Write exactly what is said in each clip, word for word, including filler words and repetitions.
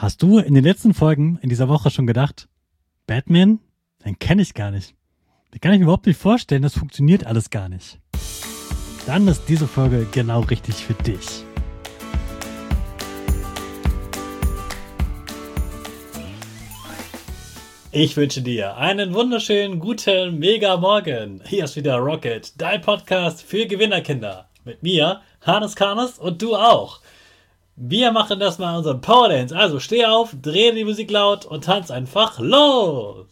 Hast du in den letzten Folgen in dieser Woche schon gedacht, Batman, den kenne ich gar nicht. Den kann ich mir überhaupt nicht vorstellen, das funktioniert alles gar nicht. Dann ist diese Folge genau richtig für dich. Ich wünsche dir einen wunderschönen, guten, mega Morgen. Hier ist wieder Rocket, dein Podcast für Gewinnerkinder. Mit mir, Hannes Karnes und du auch. Wir machen das mal unseren Power Dance. Also steh auf, dreh die Musik laut und tanz einfach los.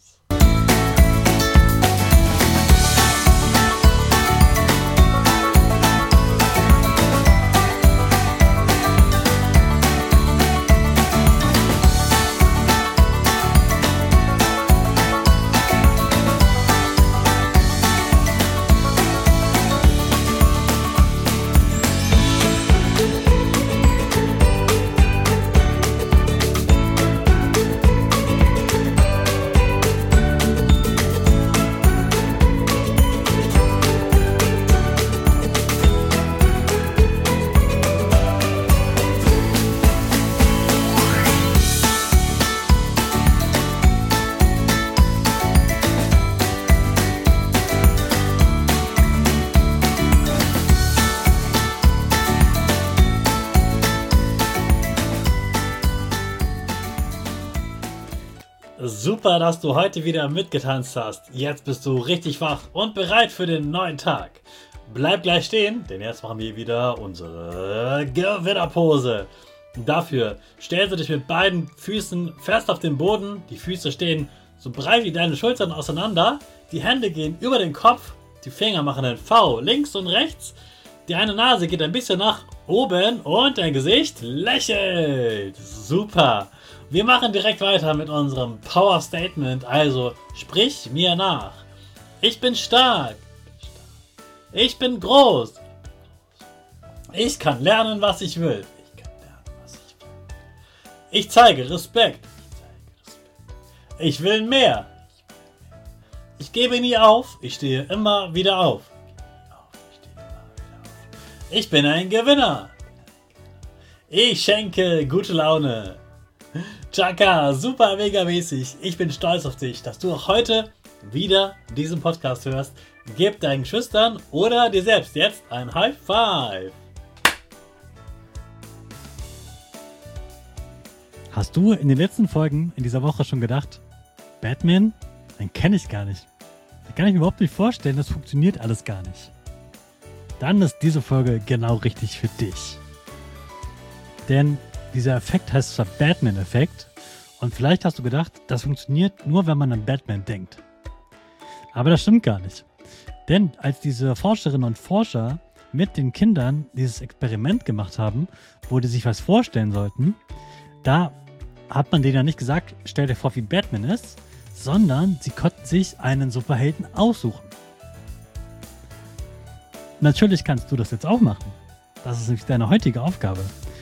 Super, dass du heute wieder mitgetanzt hast. Jetzt bist du richtig wach und bereit für den neuen Tag. Bleib gleich stehen, denn jetzt machen wir wieder unsere Gewinnerpose. Dafür stellst du dich mit beiden Füßen fest auf den Boden. Die Füße stehen so breit wie deine Schultern auseinander. Die Hände gehen über den Kopf. Die Finger machen ein V links und rechts. Die eine Nase geht ein bisschen nach oben und dein Gesicht lächelt. Super. Wir machen direkt weiter mit unserem Power Statement, also sprich mir nach. Ich bin stark. Ich bin groß. Ich kann lernen, was ich will. Ich kann lernen, was ich will. Ich zeige Respekt. Ich will mehr. Ich gebe nie auf. Ich stehe immer wieder auf. Ich bin ein Gewinner. Ich schenke gute Laune. Chaka, super mega mäßig. Ich bin stolz auf dich, dass du auch heute wieder diesen Podcast hörst. Gib deinen Geschwistern oder dir selbst jetzt ein High Five. Hast du in den letzten Folgen in dieser Woche schon gedacht, Batman, den kenne ich gar nicht. Den kann ich mir überhaupt nicht vorstellen, das funktioniert alles gar nicht. Dann ist diese Folge genau richtig für dich. Denn dieser Effekt heißt zwar Batman-Effekt und vielleicht hast du gedacht, das funktioniert nur, wenn man an Batman denkt. Aber das stimmt gar nicht. Denn als diese Forscherinnen und Forscher mit den Kindern dieses Experiment gemacht haben, wo die sich was vorstellen sollten, da hat man denen ja nicht gesagt, stell dir vor, wie Batman ist, sondern sie konnten sich einen Superhelden aussuchen. Natürlich kannst du das jetzt auch machen. Das ist nämlich deine heutige Aufgabe.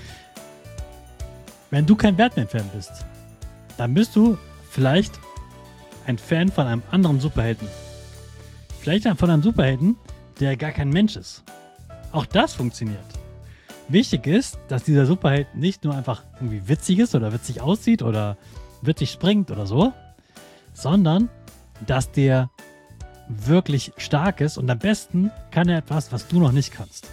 Wenn du kein Batman-Fan bist, dann bist du vielleicht ein Fan von einem anderen Superhelden. Vielleicht von einem Superhelden, der gar kein Mensch ist. Auch das funktioniert. Wichtig ist, dass dieser Superheld nicht nur einfach irgendwie witzig ist oder witzig aussieht oder witzig springt oder so, sondern dass der wirklich stark ist und am besten kann er etwas, was du noch nicht kannst.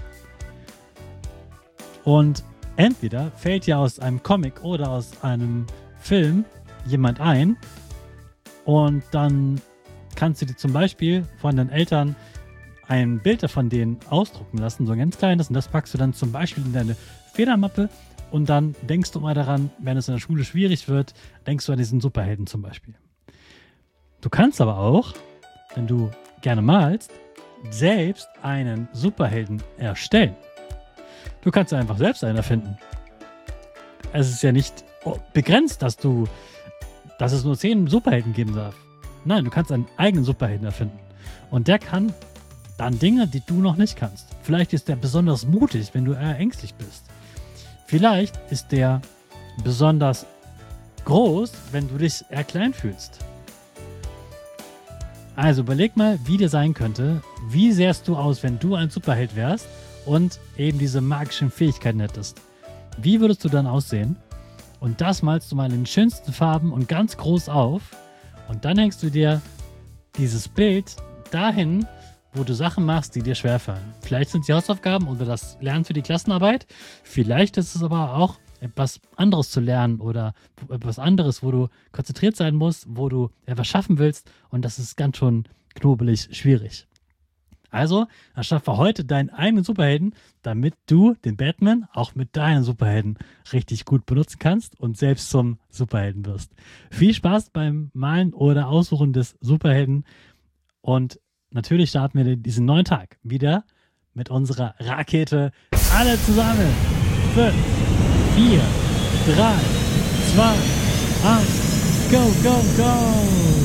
Und entweder fällt dir aus einem Comic oder aus einem Film jemand ein und dann kannst du dir zum Beispiel von deinen Eltern ein Bild von denen ausdrucken lassen, so ein ganz kleines, und das packst du dann zum Beispiel in deine Federmappe und dann denkst du mal daran, wenn es in der Schule schwierig wird, denkst du an diesen Superhelden zum Beispiel. Du kannst aber auch, wenn du gerne malst, selbst einen Superhelden erstellen. Du kannst einfach selbst einen erfinden. Es ist ja nicht begrenzt, dass du, dass es nur zehn Superhelden geben darf. Nein, du kannst einen eigenen Superhelden erfinden. Und der kann dann Dinge, die du noch nicht kannst. Vielleicht ist der besonders mutig, wenn du eher ängstlich bist. Vielleicht ist der besonders groß, wenn du dich eher klein fühlst. Also überleg mal, wie dir sein könnte, wie sähst du aus, wenn du ein Superheld wärst und eben diese magischen Fähigkeiten hättest. Wie würdest du dann aussehen? Und das malst du mal in den schönsten Farben und ganz groß auf. Und dann hängst du dir dieses Bild dahin, wo du Sachen machst, die dir schwerfallen. Vielleicht sind es die Hausaufgaben oder das Lernen für die Klassenarbeit. Vielleicht ist es aber auch etwas anderes zu lernen oder etwas anderes, wo du konzentriert sein musst, wo du etwas schaffen willst. Und das ist ganz schon knobelig schwierig. Also, erschaffe heute deinen eigenen Superhelden, damit du den Batman auch mit deinen Superhelden richtig gut benutzen kannst und selbst zum Superhelden wirst. Viel Spaß beim Malen oder Aussuchen des Superhelden und natürlich starten wir diesen neuen Tag wieder mit unserer Rakete. Alle zusammen. fünf, vier, drei, zwei, eins, go, go, go!